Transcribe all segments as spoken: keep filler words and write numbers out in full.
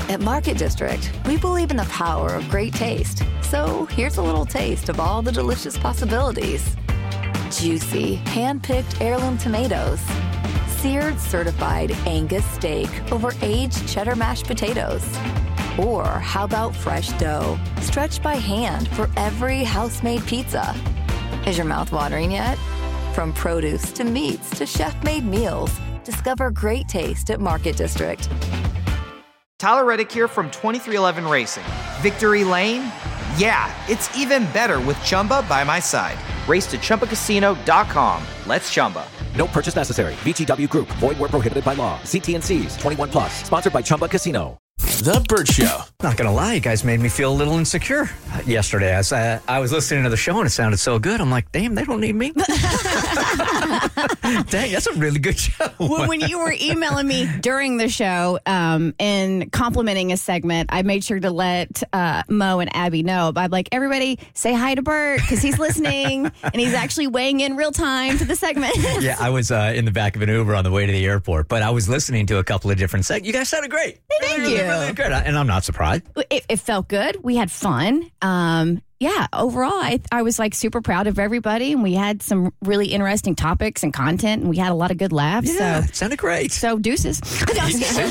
At Market District, we believe in the power of great taste. So here's a little taste of all the delicious possibilities. Juicy, hand-picked heirloom tomatoes. Seared certified Angus steak over aged cheddar mashed potatoes. Or how about fresh dough, stretched by hand for every house-made pizza? Is your mouth watering yet? From produce to meats to chef-made meals, discover great taste at Market District. Tyler Reddick here from twenty-three eleven Racing. Victory Lane? Yeah, it's even better with Chumba by my side. Race to Chumba Casino dot com. Let's Chumba. No purchase necessary. V G W Group. Void where prohibited by law. See T and C's. twenty-one plus. Sponsored by Chumba Casino. The Burt Show. Not gonna lie, you guys made me feel a little insecure yesterday. As I, I was listening to the show and it sounded so good, I'm like, damn, they don't need me. Dang, that's a really good show. Well, when you were emailing me during the show um, and complimenting a segment, I made sure to let uh, Mo and Abby know. I'm like, everybody say hi to Burt because he's listening and he's actually weighing in real time to the segment. Yeah, I was uh, in the back of an Uber on the way to the airport, but I was listening to a couple of different segments. You guys sounded great. Thank really, you. Really good. And I'm not surprised. It, it felt good. We had fun. Um, yeah, overall, I, I was like super proud of everybody, and we had some really interesting topics and content, and we had a lot of good laughs. Yeah, so, it sounded great. So deuces. Bye.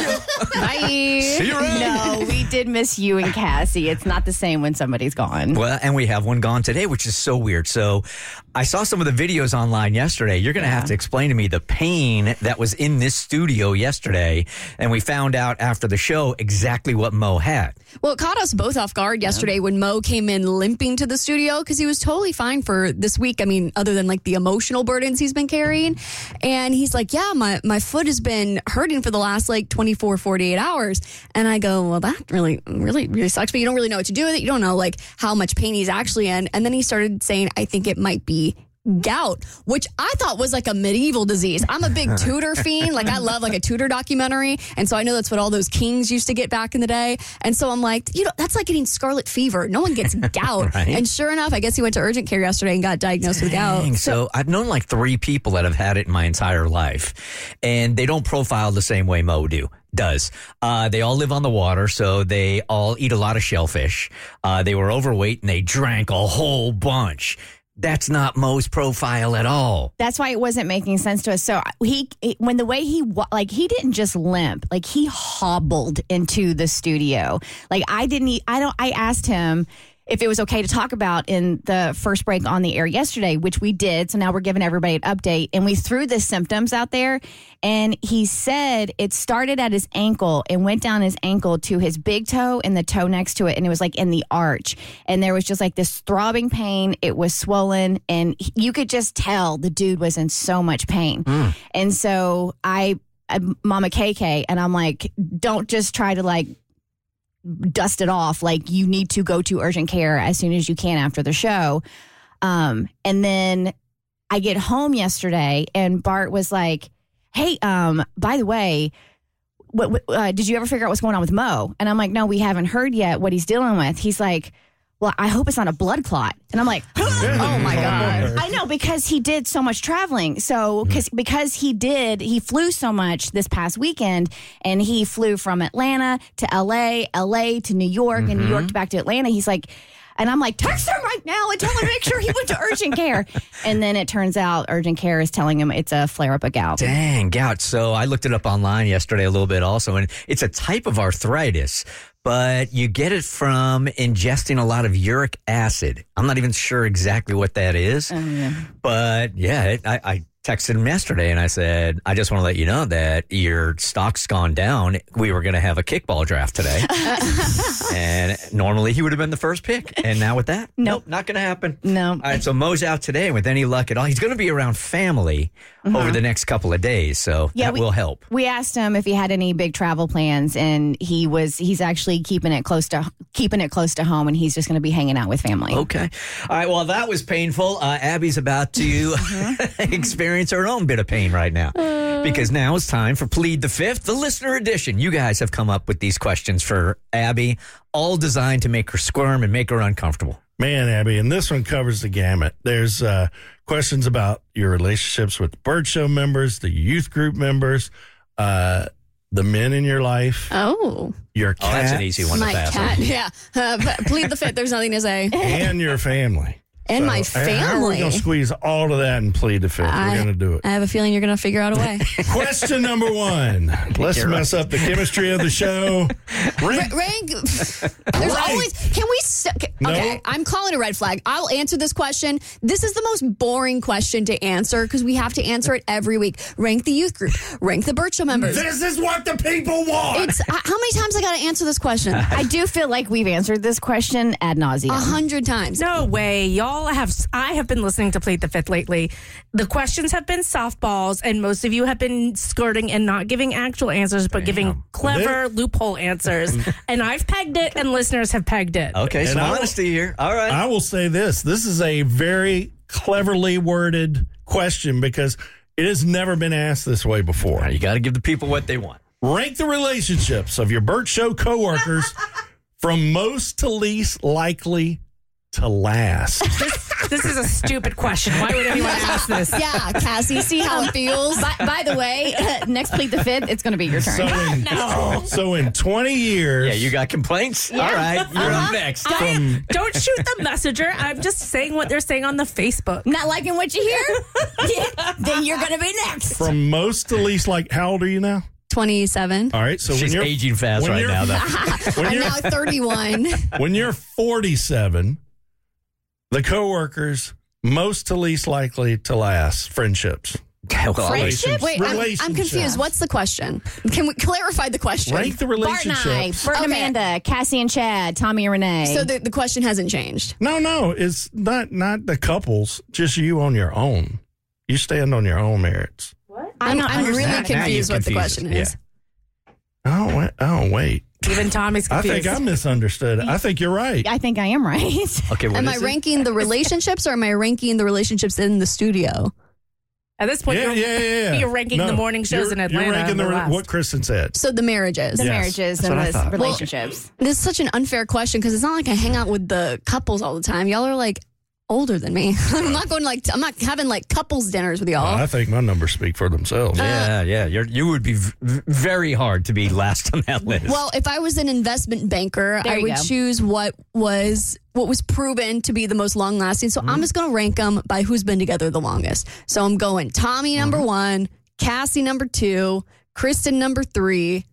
See you around. No, we did miss you and Cassie. It's not the same when somebody's gone. Well, and we have one gone today, which is so weird. So I saw some of the videos online yesterday. You're going to yeah. have to explain to me the pain that was in this studio yesterday, and we found out after the show exactly what Mo had. Well, it caught us both off guard yesterday yeah. when Mo came in limping to the studio because he was totally fine for this week. I mean, other than like the emotional burdens he's been carrying. And he's like, yeah, my, my foot has been hurting for the last like twenty-four, forty-eight hours. And I go, well, that really, really, really sucks. But you don't really know what to do with it. You don't know like how much pain he's actually in. And then he started saying, I think it might be gout, which I thought was like a medieval disease. I'm a big Tudor fiend. Like I love like a Tudor documentary. And so I know that's what all those kings used to get back in the day. And so I'm like, you know, that's like getting scarlet fever. No one gets gout. Right? And sure enough, I guess he went to urgent care yesterday and got diagnosed Dang. with gout. So, so I've known like three people that have had it in my entire life. And they don't profile the same way Mo do. Does. Uh, they all live on the water, so they all eat a lot of shellfish. Uh, they were overweight and they drank a whole bunch. That's not Mo's profile at all. That's why it wasn't making sense to us. So he, when the way he, like, he didn't just limp, like he hobbled into the studio. Like I didn't, I don't, I asked him if it was okay to talk about in the first break on the air yesterday, which we did. So now we're giving everybody an update. And we threw the symptoms out there. And he said it started at his ankle and went down his ankle to his big toe and the toe next to it. And it was like in the arch. And there was just like this throbbing pain. It was swollen. And you could just tell the dude was in so much pain. Mm. And so I, I, Mama K K, and I'm like, don't just try to like, dust it off. Like you need to go to urgent care as soon as you can after the show. Um, and then I get home yesterday and Bart was like, hey, um, by the way, what, what, uh, did you ever figure out what's going on with Mo? And I'm like, no, we haven't heard yet what he's dealing with. He's like, well, I hope it's not a blood clot. And I'm like, oh my God. I know, because he did so much traveling. So cause, because he did, he flew so much this past weekend, and he flew from Atlanta to L A, L A to New York, mm-hmm. and New York back to Atlanta. He's like, and I'm like, text him right now and tell him to make sure he went to urgent care. And then it turns out urgent care is telling him it's a flare-up of gout. Dang, gout. So I looked it up online yesterday a little bit also, and it's a type of arthritis, but you get it from ingesting a lot of uric acid. I'm not even sure exactly what that is, oh, yeah. but yeah, it, I, I texted him yesterday and I said, I just want to let you know that your stock's gone down. We were going to have a kickball draft today. And normally he would have been the first pick. And now with that, nope, nope not going to happen. No. All right, so Mo's out today. With any luck at all, he's going to be around family mm-hmm. over the next couple of days. So yeah, that we, will help. We asked him if he had any big travel plans, and he was, he's actually keeping it close to, keeping it close to home, and he's just going to be hanging out with family. Okay. All right, well, that was painful. Uh, Abby's about to mm-hmm. experience her own bit of pain right now, uh, because now it's time for Plead the Fifth, the listener edition. You guys have come up with these questions for Abby, all designed to make her squirm and make her uncomfortable. Man, Abby, and this one covers the gamut. There's uh, questions about your relationships with the Burt Show members, the youth group members, uh, the men in your life, Oh. your Oh, cat, that's an easy one My to pass. cat. Yeah. Uh, but plead the fifth. There's nothing to say. and your family. And my So, How are we family. going to squeeze all of that and plead the fifth? I- We're going to do it. I have a feeling you're going to figure out a way. Question number one. Let's You're mess up the chemistry of the show. Rank- Ra- rank. There's Right. always. Can we? s- Okay, No. okay, I'm calling a red flag. I'll answer this question. This is the most boring question to answer because we have to answer it every week. Rank the youth group. Rank the Burt Show members. This is what the people want. It's uh, how many times I got to answer this question? A I do feel like we've answered this question ad nauseum. hundred times. No way. Y'all have, I have been listening to Plead the Fifth lately. The questions have been softballs, and most of you have been skirting and not giving actual answers, but giving clever loophole answers. And I've pegged it, and listeners have pegged it. Okay, And some I will- honesty here. All right. I will say this. This is a very cleverly worded question because it has never been asked this way before. you got to give the people what they want. Rank the relationships of your Burt Show coworkers from most to least likely to last. This is a stupid question. Why would anyone ask this? Yeah, Cassie, see how it feels. By, by the way, next Plead the Fifth, it's going to be your turn. So in, so in twenty years, Yeah, you got complaints? All right, you're up next. I, don't shoot the messenger. I'm just saying what they're saying on the Facebook. Not liking what you hear? Yeah, then you're going to be next. from most to least, like, how old are you now? Twenty-seven. All right, so She's when you're aging fast when right you're- now, though. when I'm you're now thirty-one. when you're forty-seven, the coworkers most to least likely to last friendships. Well, Friendship? Wait, I'm, I'm Relationships. confused. What's the question? Can we clarify the question? Rank the Bart and I, relationships. Bert and Okay. Amanda, Cassie and Chad, Tommy and Renee. So the, the question hasn't changed. No, no, it's not not the couples. Just you on your own. You stand on your own merits. I'm, not I'm really understand. Now confused you've what the confused question it, is. Oh, wait, oh, wait. Even Tommy's I confused. think I misunderstood. I think you're right. I think I am right. Okay, what Am is I it? ranking the relationships or am I ranking the relationships in the studio? At this point, Yeah, you're, yeah, yeah, yeah. you're ranking No, the morning shows you're- in Atlanta. You're ranking and the, the re- rest. what Kristen said. So the marriages. The Yes, marriages that's and what I the thought. relationships. This is such an unfair question because it's not like I hang out with the couples all the time. Y'all are like older than me. I'm not going like I'm not having like couples dinners with y'all. I think my numbers speak for themselves. Yeah, yeah. You're, you would be v- very hard to be last on that list. Well, if I was an investment banker, There I you would go. choose what was what was proven to be the most long lasting. So Mm-hmm. I'm just going to rank them by who's been together the longest. So I'm going Tommy number Mm-hmm. one, Cassie number two, Kristen number three,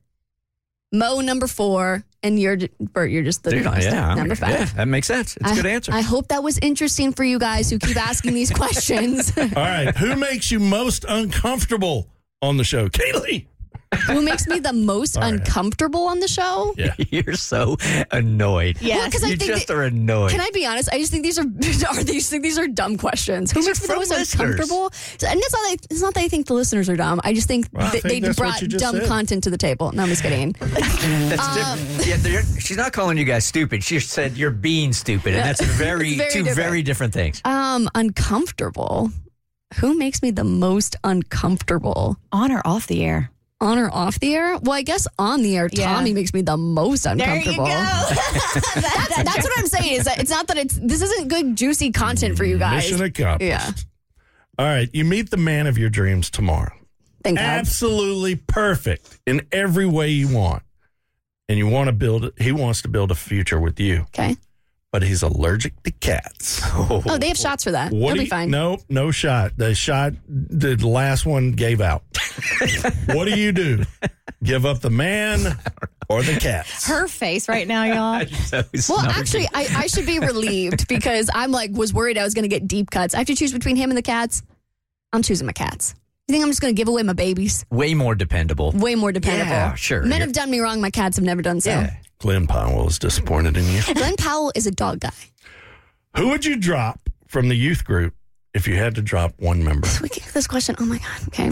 Mo number four, and you're Bert. You're just the Dude, newest, yeah, number five. yeah, that makes sense. It's a I, good answer. I hope that was interesting for you guys who keep asking these questions. All right. Who makes you most uncomfortable on the show? Kaylee. Who makes me the most right. uncomfortable on the show? Yeah. You're so annoyed. Yes. Well, 'cause I you think just that- are annoyed. Can I be honest? I just think these are are these think these are dumb questions. Who These makes are me the from most listeners. uncomfortable? And it's not like it's not that I think the listeners are dumb. I just think Well, I that think they that's what brought you just dumb said. content to the table. No, I'm just kidding. That's Um, different. Yeah, they're- she's not calling you guys stupid. She said you're being stupid, and that's very, It's very two different. very different things. Um, uncomfortable. Who makes me the most uncomfortable? On or off the air? On or off the air? Well, I guess on the air, Yeah. Tommy makes me the most uncomfortable. that's, that's what I'm saying. Is that it's not that it's this isn't good juicy content for you guys. Mission accomplished. Yeah. All right. You meet the man of your dreams tomorrow. Thank God. Absolutely perfect in every way you want. And you want to build it. He wants to build a future with you, Okay. but he's allergic to cats. Oh, they have shots for that. What You'll do be you- fine. No, no shot. The shot, the last one gave out. What do you do? Give up the man or the cats? Her face right now, y'all. So Well, snarky. actually, I, I should be relieved because I'm like was worried I was going to get deep cuts. I have to choose between him and the cats. I'm choosing my cats. You think I'm just going to give away my babies? way more dependable. Way more dependable. Yeah, sure. Men You're- have done me wrong. My cats have never done so. Yeah. Glenn Powell is disappointed in you. Glenn Powell is a dog guy. Who would you drop from the youth group if you had to drop one member? We get this question. Oh my God. Okay.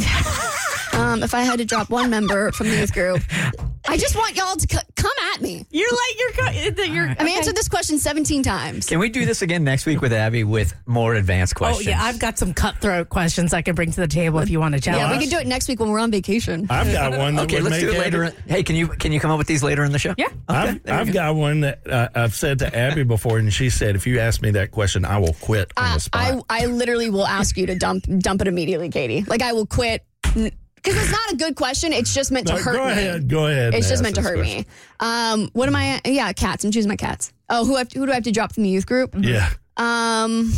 um, if I had to drop one member from the youth group, I just want y'all to c- come at me. You're like you're. co- you're I've answered this question seventeen times. Can we do this again next week with Abby with more advanced Oh questions? yeah, I've got some cutthroat questions I can bring to the table if you want to challenge. Yeah, we can do it next week when we're on vacation. I've got one that Okay, would let's make do it Abby- later. in- Hey, can you can you come up with these later in the show? Yeah. Okay, I've, there we I've go. got one that uh, I've said to Abby before, and she said, if you ask me that question, I will quit on I, the spot. I I literally will ask you to dump dump it immediately, Katie. Like I will quit. N- because it's not a good question. It's just meant to No, hurt go me. ahead. Go ahead. It's and just ask meant to this hurt question. me. Um, what am I? Yeah, cats. I'm choosing my cats. Oh, who, have to, who do I have to drop from the youth group? Yeah. Um,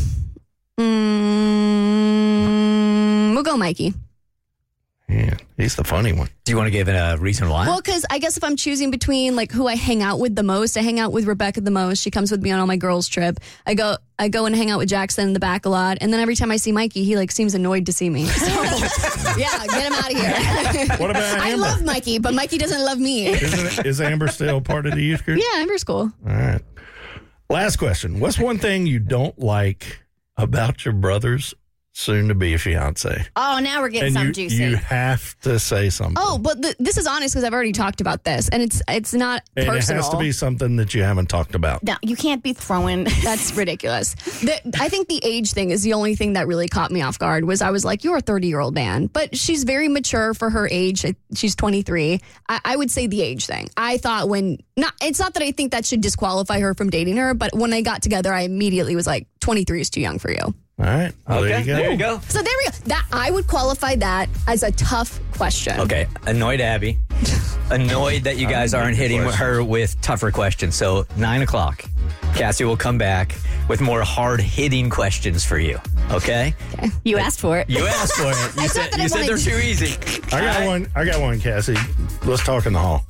mm, we'll go Mikey. Yeah. He's the funny one. Do you want to give it a reason why? Well, because I guess if I'm choosing between like who I hang out with the most, I hang out with Rebecca the most. She comes with me on all my girls' trip. I go, I go and hang out with Jackson in the back a lot, and then every time I see Mikey, he like seems annoyed to see me. So, yeah, get him out of here. What about I Amber? love Mikey, but Mikey doesn't love me. Isn't it, is Amber still part of the youth group? Yeah, Amber's cool. All right. Last question. What's one thing you don't like about your brother's soon-to-be fiance? Oh, now we're getting And something you, juicy. you have to say something. Oh, but th- this is honest because I've already talked about this, and it's it's not and personal. it has to be something that you haven't talked about. No, you can't be throwing. That's ridiculous. The, I think the age thing is the only thing that really caught me off guard. Was I was like, "You're a thirty-year-old man," but she's very mature for her age. She's twenty-three. I, I would say the age thing. I thought when not, it's not that I think that should disqualify her from dating her, but when they got together, I immediately was like, twenty-three is too young for you. All right. Well, okay, there you go. So there we go. That I would qualify that as a tough question. Okay, annoyed Abby. Annoyed that you guys aren't hitting question. her with tougher questions. So, nine o'clock, Cassie will come back with more hard-hitting questions for you. Okay? You asked for it. You asked for it. You It's said, not that I you said wanted they're to- too easy. I got one. I got one, Cassie. Let's talk in the hall.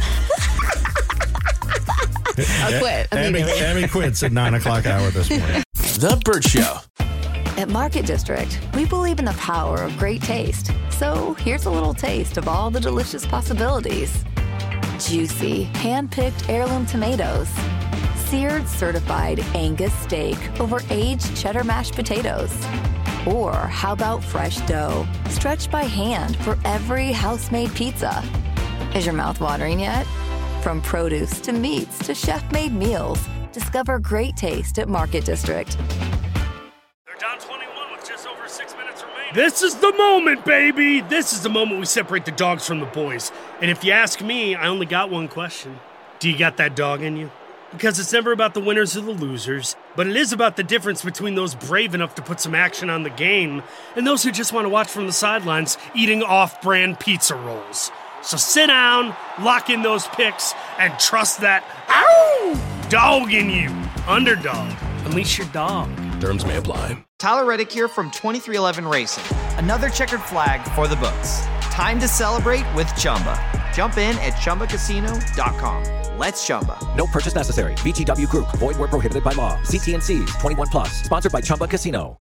I'll quit Abby, immediately. Abby quits at nine o'clock hour this morning. The Burt Show. At Market District, we believe in the power of great taste. So here's a little taste of all the delicious possibilities. Juicy, hand-picked heirloom tomatoes. Seared certified Angus steak over aged cheddar mashed potatoes. Or how about fresh dough, stretched by hand for every house-made pizza. Is your mouth watering yet? From produce to meats to chef-made meals, discover great taste at Market District. They're down twenty-one with just over six minutes remaining. This is the moment, baby! This is the moment we separate the dogs from the boys. And if you ask me, I only got one question. Do you got that dog in you? Because it's never about the winners or the losers, but it is about the difference between those brave enough to put some action on the game and those who just want to watch from the sidelines eating off-brand pizza rolls. So sit down, lock in those picks, and trust that ow, dog in you. Underdog. Unleash your dog. Terms may apply. Tyler Reddick here from twenty-three eleven Racing. Another checkered flag for the books. Time to celebrate with Chumba. Jump in at Chumba Casino dot com. Let's Chumba. No purchase necessary. V G W Group. Void where prohibited by law. See T N Cs. twenty-one plus. Sponsored by Chumba Casino.